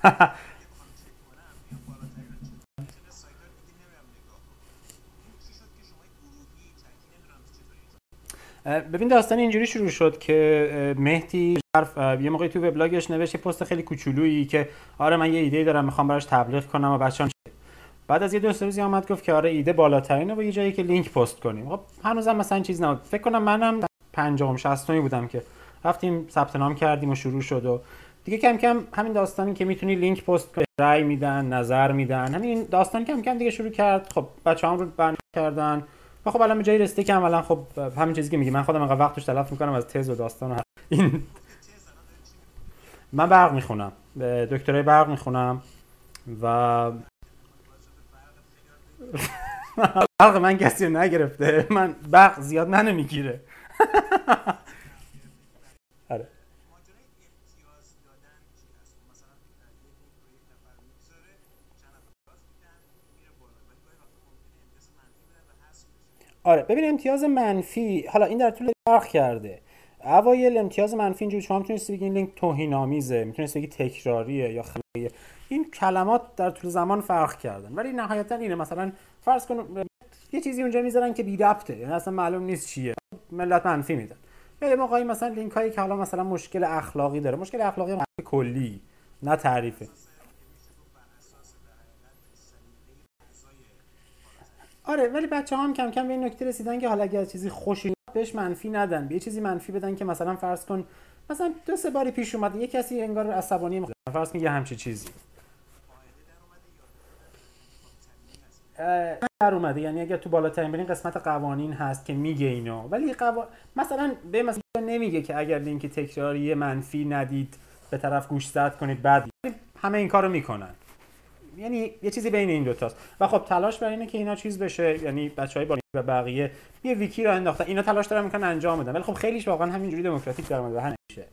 ببین داستان اینجوری شروع شد که مهدی یه موقعی تو وبلاگش نوشت یه پست خیلی کوچولویی که آره من یه ایده دارم میخوام براش تبلیغ کنم و بچه‌ها. بعد از یه دو سه روزی اومد گفت که آره ایده بالاترینه و یه جایی که لینک پست کنیم. خب هنوزم مثلا چیز نبود. فکر کنم منم 50م 60می بودم که رفتیم ثبت نام کردیم و شروع شد و دیگه کم کم همین داستانی که میتونی لینک پست کنی، رای میدن، نظر میدن، همین داستان کم کم دیگه شروع کرد. خب بچه‌ها رو بند کردن و خب الان به جای رسیده که عملا خب همین چیزی که میگی من خودم انقدر وقتش تلف میکنم از تز و داستان و این. من برق میخونم، دکترای برق میخونم و برق من کسی رو نگرفته، من برق زیاد منو میگیره. آره آره ببین امتیاز منفی حالا این در طول فرق کرده. اوایل امتیاز منفی اینجوری شما میتونستی بگی این لینک توهین‌آمیزه، میتونستی بگی تکراریه یا خلایه. این کلمات در طول زمان فرق کردن ولی نهایتا اینه. مثلا فرض کن یه چیزی اونجا میذارن که بی ربطه، یعنی اصلا معلوم نیست چیه، ملت منفی میدن. یه موقعی مثلا لینک هایی که حالا مثلا مشکل اخلاقی داره، مشکل اخلاقی کلی نه تعریفه. آره ولی بچه‌ها هم کم کم به این نکته رسیدن که حالا اگه چیزی خوشی بهش منفی ندن، به یه چیزی منفی بدن که مثلا فرض کن مثلا دو سه باری پیش اومد یه کسی انگار عصبانی فرض کن یه همچین چیزی در اومده، یعنی اگر تو بالاترین برین قسمت قوانین هست که میگه اینو، ولی مثلا به مثلا نمیگه که اگر لینک تکراری منفی ندید به طرف گوش زد کنید. بعد همه این کارو میکنن، یعنی یه چیزی بین این دو تاست. و خب تلاش بر اینه که اینا چیز بشه، یعنی بچهای بالا و بقیه یه ویکی را انداختن، اینا تلاش دارن میکنن انجام بدن، ولی خب خیلیش واقعا همینجوری دموکراتیک در اومده نمیشه.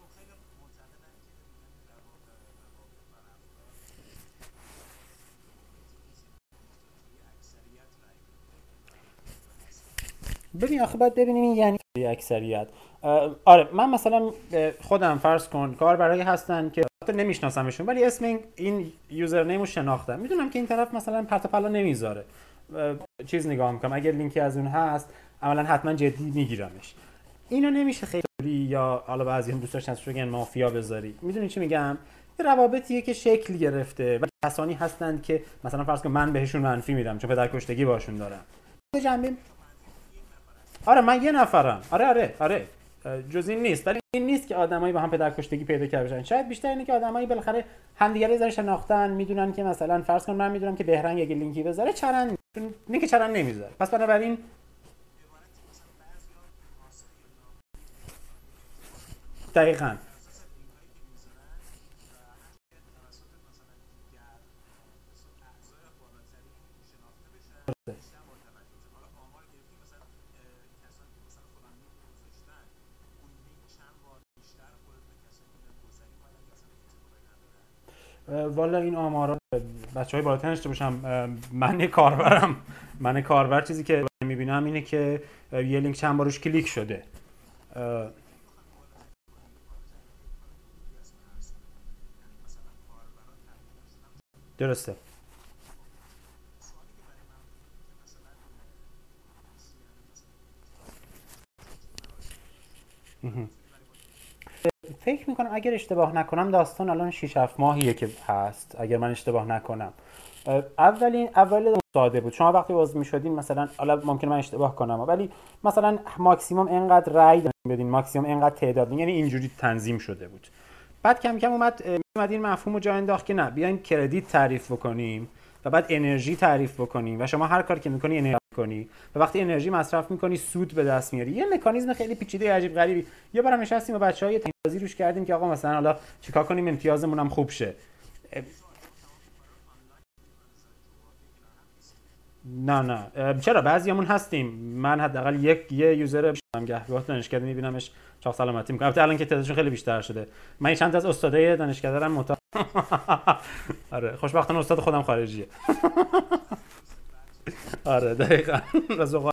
ببین آخه باید ببینیم این یعنی اکثریت. آره من مثلا خودم فرض کن کاربرایی هستن که نمیشناسمشون ولی اسم این یوزرنیم رو شناختم، میدونم که این طرف مثلا پرت و پلا نمیذاره، چیز نگاه میکنم اگر لینکی از اون هست عملا حتما جدی میگیرمش. اینو نمیشه خیلی یا حالا بعضی هم دوست داشتن بگن مافیا بذاری. میدونی چی میگم؟ یه روابطیه که شکل گرفته و کسانی هستند که مثلا فرض کن من بهشون منفی میدم چون پدرکشتگی باشون دارم. جنبه آره من یه نفرم، آره جز این نیست، ولی این نیست که آدمایی با هم پدرکشتگی پیدا کرده باشن. شاید بیشتر اینه که آدمایی بالاخره همدیگه رو شناختن، میدونن که مثلا فرض کن من میدونم که بهرنگ اگه لینکی بذاره چرند، نه که چرند نمیذاره، پس بنابراین دقیقاً والا این آمارا بچهای بالاتر نشته باشم. من کاربر چیزی که میبینم اینه که یه لینک چند بارش کلیک شده. درسته. فکر میکنم اگر اشتباه نکنم داستان الان 6 7 ماهیه که هست، اگر من اشتباه نکنم. اول ساده بود، شما وقتی عضو میشدین مثلا، حالا ممکنه من اشتباه کنم ولی مثلا ماکسیمم اینقدر رای بدین، ماکسیمم اینقدر تعداد، یعنی اینجوری تنظیم شده بود. بعد کم کم اومد این مفهوم رو جا انداخت که نه بیاین کردیت تعریف بکنیم و بعد انرژی تعریف بکنیم و شما هر کاری که میکنی انرژی کنی و وقتی انرژی مصرف میکنی سود به دست میاری. یه مکانیزم خیلی پیچیده عجیب غریبی. یه بارم نشستیم و بچه‌ها یه تیم‌بازی روش کردیم که آقا مثلا حالا چیکار کنیم امتیازمون هم خوب شه. نه چرا بعضیامون هستیم، من حداقل یه یوزر بشم گهگاه دانشکده میبینمش چاق سلامتی میکنه. البته الان که تعدادشون خیلی بیشتر شده، من چند تا از استادای دانشکده دارم آره خوشبختانه استاد خودم خارجیه. آره دقیقاً رزوق.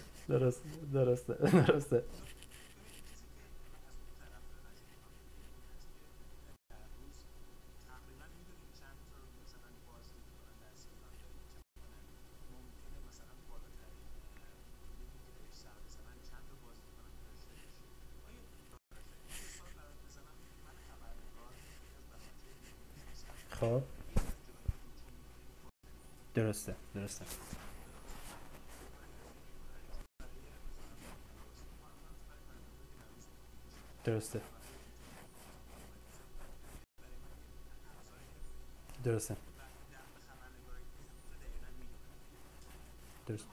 درسته. خب درسته درسته درسته درسته درسته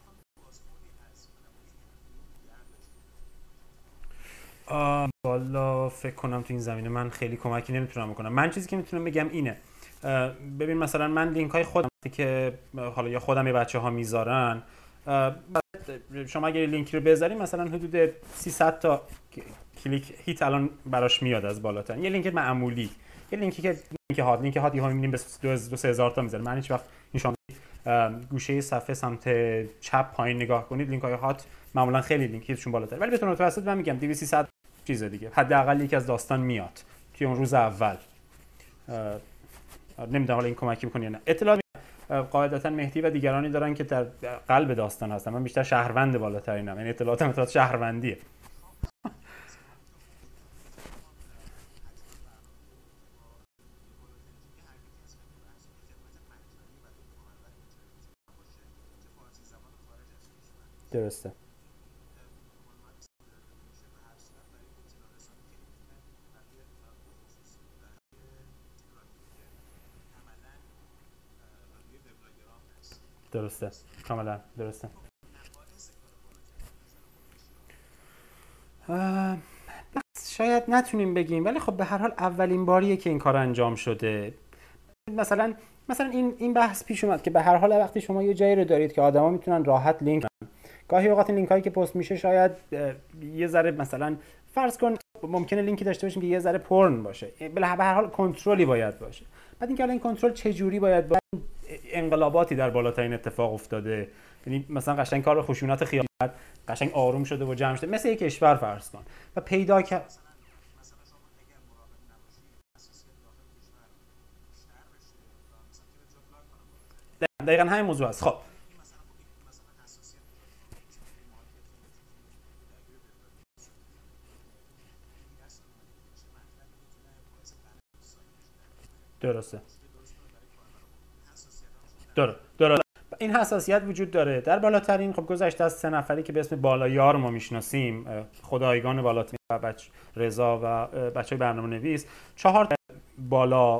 والا فکر کنم تو این زمینه من خیلی کمکی نمیتونم بکنم. من چیزی که میتونم بگم اینه، ببین مثلا من لینک های خودم که حالا یا خودم یا بچه ها میذارن، شما اگه لینکی رو بذاری مثلا حدود 300 تا کلیک هیت الان براش میاد از بالاتر. یه لینک معمولی، یه لینکی که لینک هات یهو میبینیم به 2000 تا میذاره. من هیچ وقت این شما گوشه صفحه سمت چپ پایین نگاه کنید، لینک های هات معمولا خیلی لینک هیتشون بالاتر، ولی بتون متوسط من میگم 200 300 چیز دیگه حداقل یکی از داستان میاد توی اون روز اول. نمیدونم حالا این کمکی میکنه یا نه. اطلاع قاعدتا مهدی و دیگرانی دارن که در قلب داستان هستن، من بیشتر شهروند بالاترینم، یعنی اطلاعات شهروندیه. درسته درسته کاملا درسته. شاید نتونیم بگیم، ولی خب به هر حال اولین باریه که این کار انجام شده. مثلا این بحث پیش اومد که به هر حال وقتی شما یه جایی رو دارید که آدما میتونن راحت لینک بدن، گاهی اوقات لینک هایی که پست میشه شاید یه ذره مثلا فرض کن ممکنه لینکی داشته باشیم که یه ذره پورن باشه، به هر حال کنترلی باید باشه. بعد اینکه حالا این کنترل چه جوری باید انقلاباتی در بالاترین اتفاق افتاده، یعنی مثلا قشنگ کار به خشونت خیابانی قشنگ آروم شده و جمع شده مثل یک کشور فرض کن و پیدا کرد. دقیقاً همین موضوع است. خب درسته درسته این حساسیت وجود داره در بالاترین. خب گذشته از 3 نفری که به اسم بالایار ما میشناسیم، خدایگان بالاترین و رضا و بچهای برنامه‌نویس، 4 بالا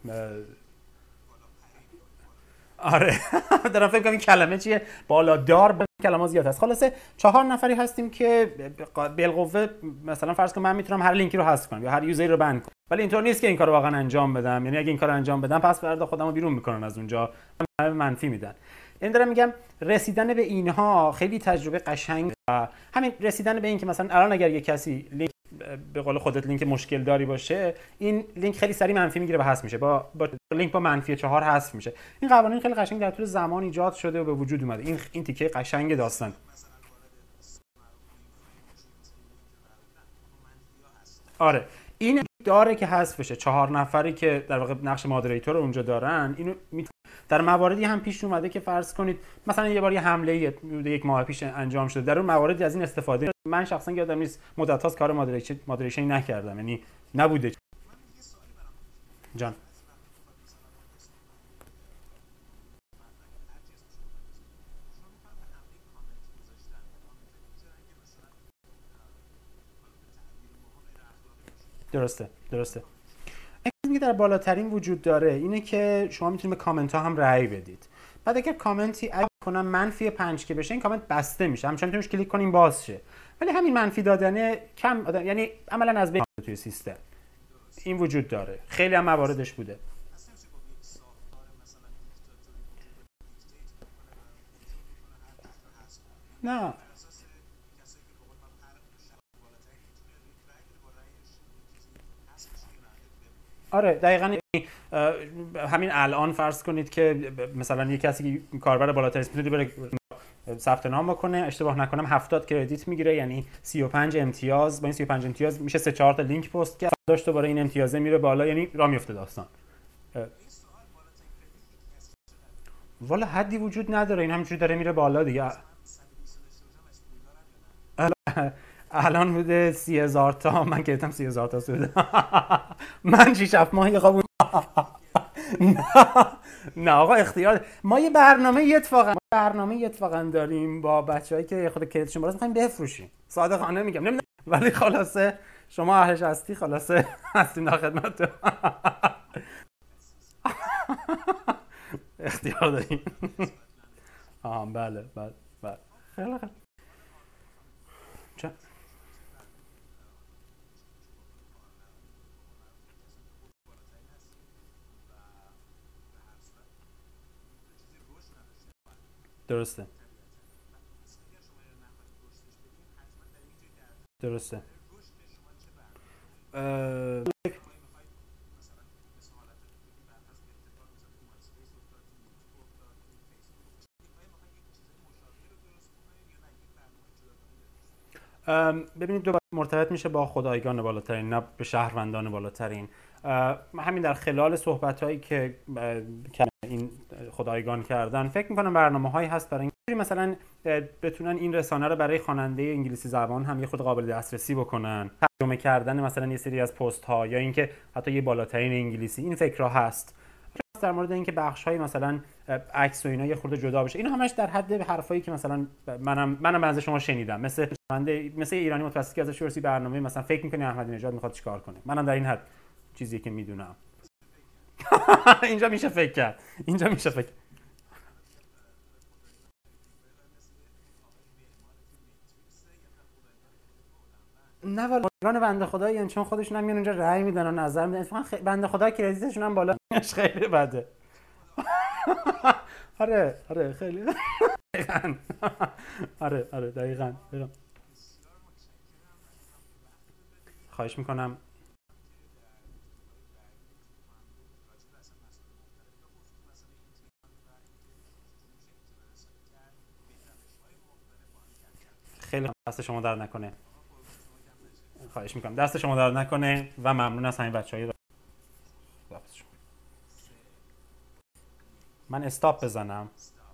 آره دارم فکر کنم این کلمه چیه، بالادار، به کلمه زیاد هست. خلاصه 4 نفری هستیم که بالقوه مثلا فرض کن من میتونم هر لینکی رو حذف کنم یا هر یوزری رو بند کنم، ولی اینطور نیست که این کارو واقعا انجام بدم. یعنی اگه این کارو انجام بدم پس فردا خودمو بیرون میکنن از اونجا، منفی میدن. این دارم میگم رسیدن به اینها خیلی تجربه قشنگ و همین رسیدن به این که مثلا الان اگر یه کسی لینک به قول خودت لینک مشکل داری باشه، این لینک خیلی سریع منفی میگیره و حذف میشه، با لینک با منفی 4 حذف میشه. این قوانین خیلی قشنگ در طول زمان ایجاد شده و به وجود اومده. این تیکه قشنگ داستان. آره این داره که حذف بشه. 4 نفری که در واقع نقش مادریتور اونجا دارن، اینو در مواردی هم پیش اومده که فرض کنید مثلا یه بار یه حمله یک ماه پیش انجام شده، در اون مواردی از این استفاده. من شخصا یادم نیست مدت هاست کار مادریشن نکردم، یعنی نبوده. جان درسته. چیزی که در بالاترین وجود داره اینه که شما میتونید به کامنت ها هم رأی بدید. بعد اگر کامنتی اگه کنم منفی 5 که بشه، این کامنت بسته میشه، همچنین میتونید کلیک کنیم باز شه. ولی همین منفی دادن کم یعنی عملا از بین توی سیستم این وجود داره. خیلی هم مواردش بوده. نه آره دقیقاً. همین الان فرض کنید که مثلا یک کسی که کاربر بالاتر است میتونه بره ثبت نام بکنه، اشتباه نکنم 70 کردیت میگیره، یعنی 35 امتیاز. با این 35 امتیاز میشه 3-4 تا لینک پست کرد، داشت دوباره این امتیازه میره بالا، یعنی راه میفته داستان. والا حدی وجود نداره، این همینجوری داره میره بالا دیگه. الان بوده 30,000 تا، من گفتم 30,000 تا سود من 6-7 ماهی قبول نه آقا اختیار ما یه برنامه اتفاقا داریم با بچه‌ای که خود کریدشون بالاست می‌خوایم بفروشیم. صادقانه میگم نمیدونم ولی خلاصه شما اهلش هستی خلاصه هستیم در خدمت. اختیار داریم. بله بله بله خیلی خوب. چه درسته درسته اه، ببینید دو مرتبط میشه با خدایگان بالاترین نه به شهروندان بالاترین. همین در خلال صحبت هایی که این خدایگان کردن فکر میکنم برنامه هایی هست برای اینکه مثلا بتونن این رسانه رو برای خواننده انگلیسی زبان هم یه خود قابل دسترسی بکنن، ترجمه کردن مثلا یه سری از پست ها یا اینکه حتی یه بالاترین انگلیسی، این فکرها هست در مورد اینکه بخش‌های مثلا عکس و اینا یه خورده جدا بشه. اینا همش در حد حرفایی که مثلا منم از شما شنیدم، مثل ایرانی متوسط که ازش ورسی برنامه مثلا فکر می‌کنی احمدی نژاد می‌خواد چیکار کنه. منم در این حد چیزی که میدونم. اینجا میشه فکر کرد. نه والا خدایگان بنده خدایی ان چون خودشون هم میان اونجا رأی میدن و نظر میدن. اتفاقا بنده خدا کردیتشون هم بالا خیلی بده. آره خیلی دقیقاً. آره دقیقاً. خواهش میکنم. خیلی دست شما درد نکنه. خواهش میکنم دست شما درد نکنه و ممنون از همین بچه‌های من استاپ بزنم.